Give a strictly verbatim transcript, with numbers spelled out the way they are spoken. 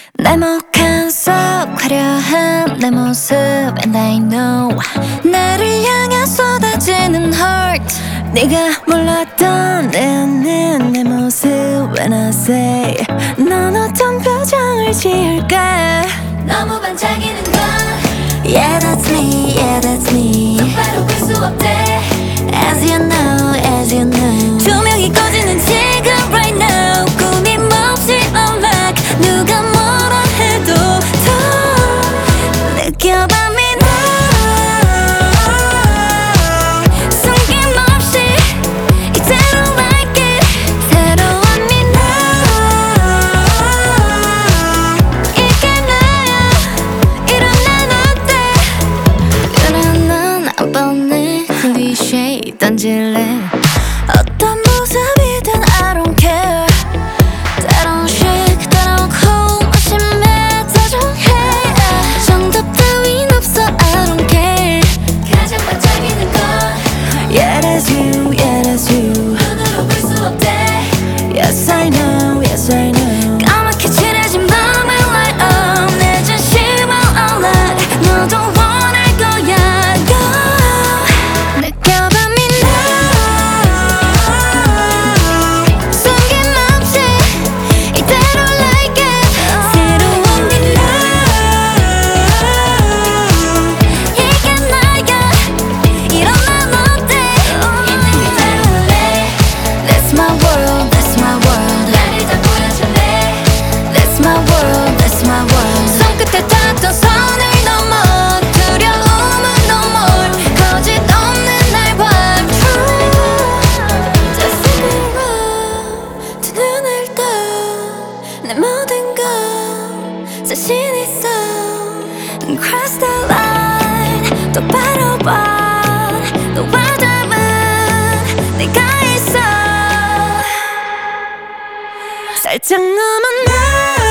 날먹한 속 화려한 내 모습 And I know 나를 향해 쏟아지는 heart 네가 몰랐던 내 안에 내 모습 When I say 넌 어떤 표정을 지을까 너무 반짝이는 건 Yeah that's me, yeah that's me 똑바로 볼 수 없대 As you know, as you know 조명이 꺼지는 지금 right now 꿈이 몹시 unlock 누가 뭐라 해도 더 느껴봐 me now 숨김없이 이대로 like it 새로운 me now 이게 나야 이런 난 어때 유난한 안 뻔해 클리셰 던질래 어떤 모습이든 I don't care 때론 chic 때론 cool 심해 다정해 정답 따윈 없어 I don't care 가장 반짝이는 건 Yeah that's you, yeah that's you 눈으로 볼 수 없대 Yes I know, yes I know 까맣게 칠해진 밤을 light up 내 진심을 unlock 너도 원할 거야 Go 느껴봐 me 내 모든 건 자신 있어 Cross the line 똑바로 봐 너와 닮은 내가 있어 살짝 넘어 나